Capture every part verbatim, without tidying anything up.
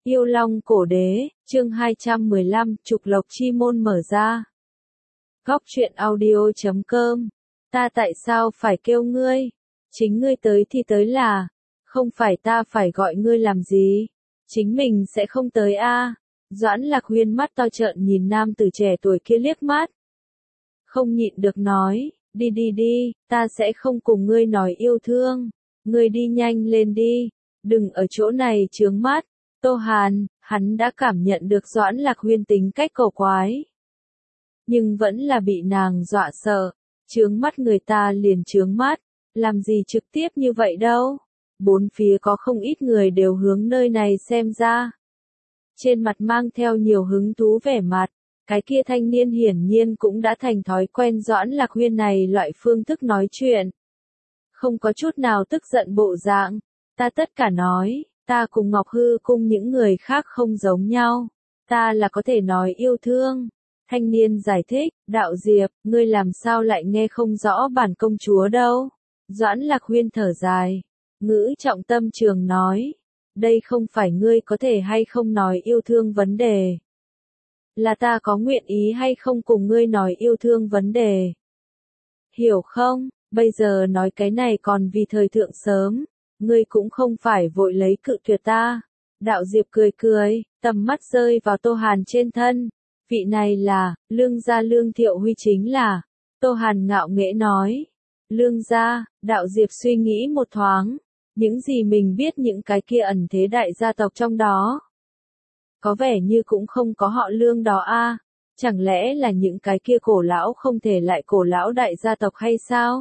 Yêu Long Cổ Đế, chương hai trăm mười lăm, Trục Lộc Chi Môn mở ra. Góc truyện audio chấm com. Ta tại sao phải kêu ngươi? Chính ngươi tới thì tới là, không phải ta phải gọi ngươi làm gì? Chính mình sẽ không tới a. Doãn Lạc Huyên mắt to trợn nhìn nam tử trẻ tuổi kia liếc mắt. Không nhịn được nói, đi đi đi, ta sẽ không cùng ngươi nói yêu thương. Ngươi đi nhanh lên đi, đừng ở chỗ này chướng mắt. Tô Hàn, hắn đã cảm nhận được Doãn Lạc Huyên tính cách cổ quái. Nhưng vẫn là bị nàng dọa sợ, chướng mắt người ta liền chướng mắt, làm gì trực tiếp như vậy đâu. Bốn phía có không ít người đều hướng nơi này xem ra. Trên mặt mang theo nhiều hứng thú vẻ mặt, cái kia thanh niên hiển nhiên cũng đã thành thói quen Doãn Lạc Huyên này loại phương thức nói chuyện. Không có chút nào tức giận bộ dạng, ta tất cả nói. Ta cùng Ngọc Hư cung những người khác không giống nhau. Ta là có thể nói yêu thương. Thanh niên giải thích, đạo Diệp, ngươi làm sao lại nghe không rõ bản công chúa đâu. Doãn Lạc Huyên thở dài. Ngữ trọng tâm trường nói. Đây không phải ngươi có thể hay không nói yêu thương vấn đề. Là ta có nguyện ý hay không cùng ngươi nói yêu thương vấn đề. Hiểu không, bây giờ nói cái này còn vì thời thượng sớm. Ngươi cũng không phải vội lấy cự tuyệt ta. Đạo Diệp cười cười, tầm mắt rơi vào Tô Hàn trên thân. Vị này là, Lương gia Lương Thiệu Huy chính là. Tô Hàn ngạo nghễ nói. Lương gia, đạo Diệp suy nghĩ một thoáng. Những gì mình biết những cái kia ẩn thế đại gia tộc trong đó. Có vẻ như cũng không có họ Lương đó a. Chẳng lẽ là những cái kia cổ lão không thể lại cổ lão đại gia tộc hay sao?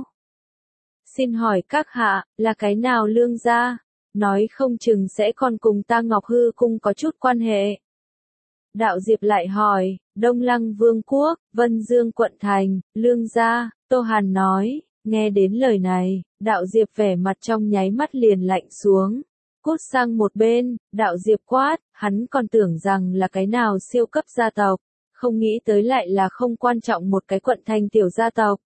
Xin hỏi các hạ, là cái nào Lương gia? Nói không chừng sẽ còn cùng ta Ngọc Hư cung có chút quan hệ. Đạo Diệp lại hỏi, Đông Lăng Vương quốc, Vân Dương quận thành, Lương gia. Tô Hàn nói, nghe đến lời này, đạo Diệp vẻ mặt trong nháy mắt liền lạnh xuống. Cút sang một bên, đạo Diệp quát, hắn còn tưởng rằng là cái nào siêu cấp gia tộc, không nghĩ tới lại là không quan trọng một cái quận thành tiểu gia tộc.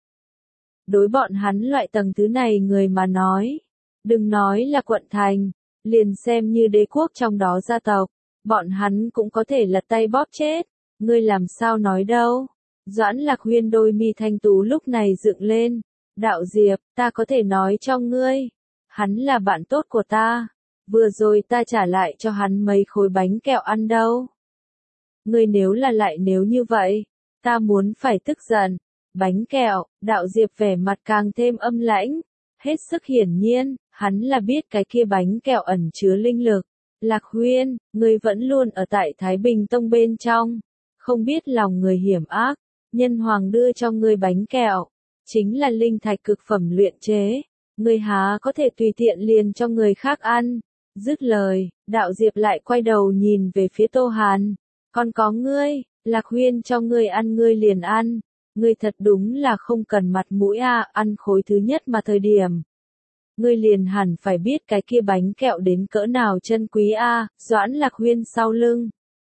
Đối bọn hắn loại tầng thứ này người mà nói, đừng nói là quận thành, liền xem như đế quốc trong đó gia tộc, bọn hắn cũng có thể lật tay bóp chết, ngươi làm sao nói đâu. Doãn Lạc Huyên đôi mi thanh tú lúc này dựng lên, đạo Diệp, ta có thể nói cho ngươi, hắn là bạn tốt của ta, vừa rồi ta trả lại cho hắn mấy khối bánh kẹo ăn đâu. Ngươi nếu là lại nếu như vậy, ta muốn phải tức giận. Bánh kẹo, đạo Diệp vẻ mặt càng thêm âm lãnh, hết sức hiển nhiên, hắn là biết cái kia bánh kẹo ẩn chứa linh lực. Lạc Huyên, ngươi vẫn luôn ở tại Thái Bình Tông bên trong, không biết lòng người hiểm ác, nhân hoàng đưa cho ngươi bánh kẹo, chính là linh thạch cực phẩm luyện chế, ngươi há có thể tùy tiện liền cho người khác ăn. Dứt lời, đạo Diệp lại quay đầu nhìn về phía Tô Hàn, còn có ngươi, Lạc Huyên cho ngươi ăn ngươi liền ăn. Ngươi thật đúng là không cần mặt mũi a, ăn khối thứ nhất mà thời điểm. Ngươi liền hẳn phải biết cái kia bánh kẹo đến cỡ nào chân quý a. Doãn Lạc Huyên sau lưng.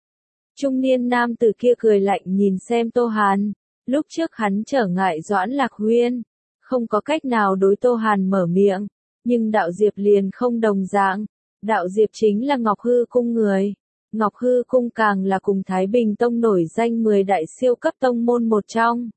Trung niên nam tử kia cười lạnh nhìn xem Tô Hàn, lúc trước hắn trở ngại Doãn Lạc Huyên, không có cách nào đối Tô Hàn mở miệng, nhưng đạo Diệp liền không đồng dạng, đạo Diệp chính là Ngọc Hư cung người. Ngọc Hư cung càng là cùng Thái Bình Tông nổi danh mười đại siêu cấp tông môn một trong.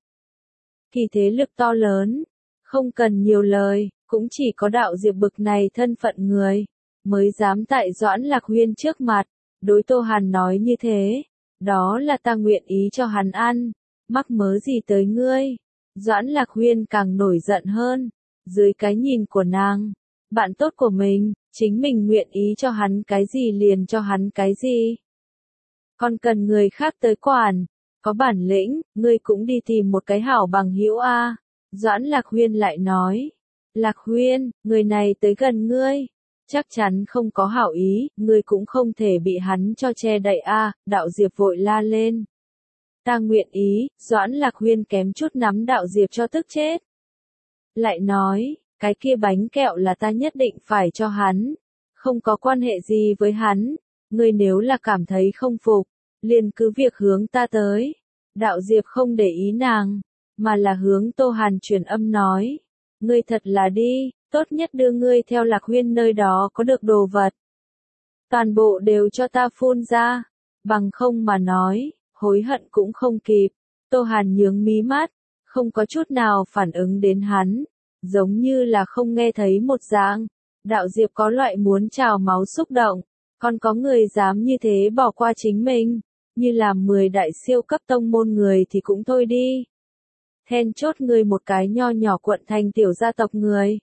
Thì thế lực to lớn, không cần nhiều lời, cũng chỉ có đạo Diệp bực này thân phận người, mới dám tại Doãn Lạc Huyên trước mặt, đối Tô Hàn nói như thế, đó là ta nguyện ý cho hắn ăn, mắc mớ gì tới ngươi. Doãn Lạc Huyên càng nổi giận hơn, dưới cái nhìn của nàng, bạn tốt của mình, chính mình nguyện ý cho hắn cái gì liền cho hắn cái gì. Còn cần người khác tới quản, có bản lĩnh, ngươi cũng đi tìm một cái hảo bằng hữu a. Doãn Lạc Huyên lại nói, Lạc Huyên, người này tới gần ngươi, chắc chắn không có hảo ý, ngươi cũng không thể bị hắn cho che đậy a. Đạo Diệp vội la lên. Ta nguyện ý, Doãn Lạc Huyên kém chút nắm đạo Diệp cho tức chết. Lại nói, cái kia bánh kẹo là ta nhất định phải cho hắn, không có quan hệ gì với hắn, ngươi nếu là cảm thấy không phục, liền cứ việc hướng ta tới. Đạo Diệp không để ý nàng, mà là hướng Tô Hàn truyền âm nói, ngươi thật là đi, tốt nhất đưa ngươi theo Lạc Huyên nơi đó có được đồ vật. Toàn bộ đều cho ta phun ra, bằng không mà nói, hối hận cũng không kịp. Tô Hàn nhướng mí mắt, không có chút nào phản ứng đến hắn, giống như là không nghe thấy một dạng. Đạo Diệp có loại muốn trào máu xúc động, còn có người dám như thế bỏ qua chính mình, như làm mười đại siêu cấp tông môn người thì cũng thôi đi. Then chốt người một cái nho nhỏ quận thành tiểu gia tộc người.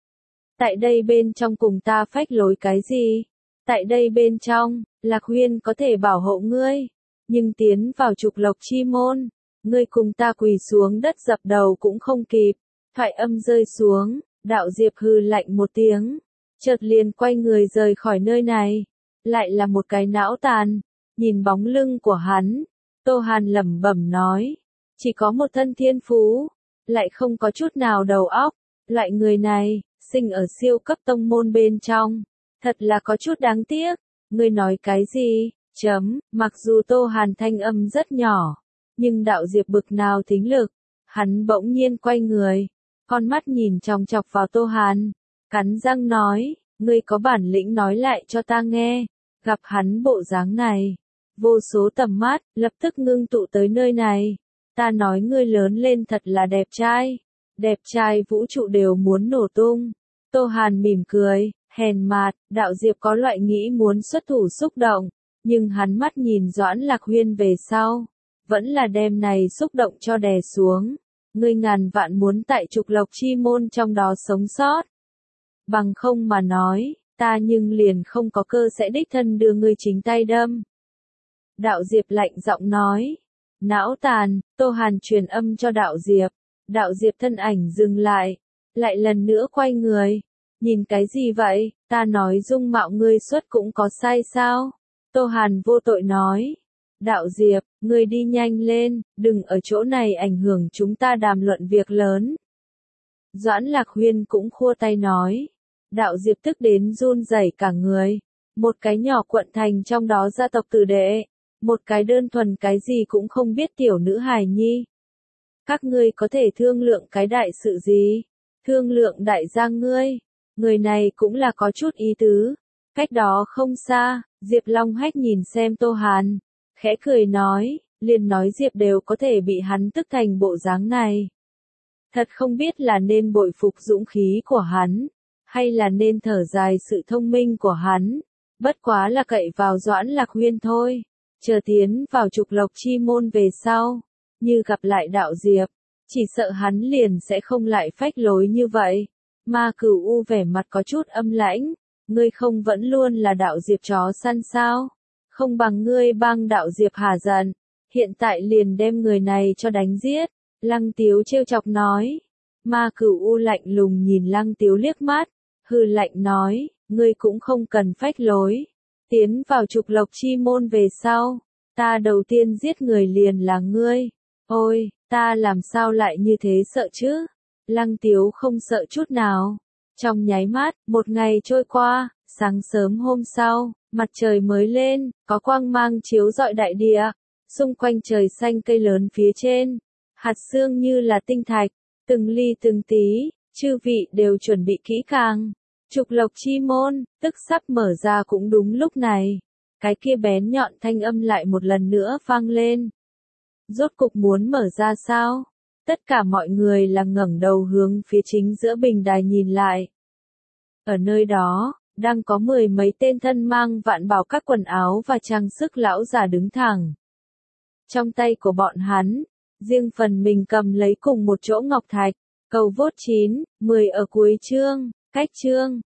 Tại đây bên trong cùng ta phách lối cái gì? Tại đây bên trong, Lạc Huyên có thể bảo hộ ngươi, nhưng tiến vào trục lộc chi môn, ngươi cùng ta quỳ xuống đất dập đầu cũng không kịp. Thoại âm rơi xuống, đạo Diệp hừ lạnh một tiếng, chợt liền quay người rời khỏi nơi này. Lại là một cái não tàn, nhìn bóng lưng của hắn, Tô Hàn lẩm bẩm nói, chỉ có một thân thiên phú, lại không có chút nào đầu óc, loại người này, sinh ở siêu cấp tông môn bên trong, thật là có chút đáng tiếc. Ngươi nói cái gì? Chấm, mặc dù Tô Hàn thanh âm rất nhỏ, nhưng đạo Diệp bực nào thính lực, hắn bỗng nhiên quay người, con mắt nhìn chòng chọc vào Tô Hàn, cắn răng nói, ngươi có bản lĩnh nói lại cho ta nghe. Gặp hắn bộ dáng này, vô số tầm mắt lập tức ngưng tụ tới nơi này. Ta nói ngươi lớn lên thật là đẹp trai, đẹp trai vũ trụ đều muốn nổ tung. Tô Hàn mỉm cười, hèn mạt, đạo Diệp có loại nghĩ muốn xuất thủ xúc động, nhưng hắn mắt nhìn Doãn Lạc Huyên về sau, vẫn là đem này xúc động cho đè xuống. Ngươi ngàn vạn muốn tại trục lộc chi môn trong đó sống sót. Bằng không mà nói, ta nhưng liền không có cơ sẽ đích thân đưa ngươi chính tay đâm. Đạo Diệp lạnh giọng nói. Não tàn, Tô Hàn truyền âm cho đạo Diệp. Đạo Diệp thân ảnh dừng lại, lại lần nữa quay người. Nhìn cái gì vậy, ta nói dung mạo ngươi xuất cũng có sai sao? Tô Hàn vô tội nói. Đạo Diệp, ngươi đi nhanh lên, đừng ở chỗ này ảnh hưởng chúng ta đàm luận việc lớn. Doãn Lạc Huyên cũng khua tay nói. Đạo Diệp tức đến run rẩy cả người. Một cái nhỏ quận thành trong đó gia tộc tử đệ. Một cái đơn thuần cái gì cũng không biết tiểu nữ hài nhi. Các ngươi có thể thương lượng cái đại sự gì? Thương lượng đại gia ngươi. Người này cũng là có chút ý tứ. Cách đó không xa, Diệp Long Hách nhìn xem Tô Hàn, khẽ cười nói, liền nói Diệp đều có thể bị hắn tức thành bộ dáng này. Thật không biết là nên bội phục dũng khí của hắn, hay là nên thở dài sự thông minh của hắn. Bất quá là cậy vào Doãn Lạc Huyên thôi. Chờ tiến vào trục lộc chi môn về sau, như gặp lại đạo Diệp, chỉ sợ hắn liền sẽ không lại phách lối như vậy. Ma Cửu U vẻ mặt có chút âm lãnh, ngươi không vẫn luôn là đạo Diệp chó săn sao? Không bằng ngươi bang đạo Diệp hà giận, hiện tại liền đem người này cho đánh giết. Lăng Tiếu trêu chọc nói. Ma Cửu U lạnh lùng nhìn Lăng Tiếu liếc mắt, hừ lạnh nói, ngươi cũng không cần phách lối. Tiến vào trục lộc chi môn về sau, ta đầu tiên giết người liền là ngươi. Ôi, ta làm sao lại như thế sợ chứ? Lăng Tiếu không sợ chút nào. Trong nháy mắt, một ngày trôi qua, sáng sớm hôm sau, mặt trời mới lên, có quang mang chiếu rọi đại địa. Xung quanh trời xanh cây lớn phía trên, hạt sương như là tinh thạch, từng ly từng tí, chư vị đều chuẩn bị kỹ càng. Trục lộc chi môn, tức sắp mở ra cũng đúng lúc này. Cái kia bén nhọn thanh âm lại một lần nữa vang lên. Rốt cục muốn mở ra sao? Tất cả mọi người là ngẩng đầu hướng phía chính giữa bình đài nhìn lại. Ở nơi đó, đang có mười mấy tên thân mang vạn bảo các quần áo và trang sức lão già đứng thẳng. Trong tay của bọn hắn, riêng phần mình cầm lấy cùng một chỗ ngọc thạch. Cầu vốt chín, mười ở cuối chương, cách chương.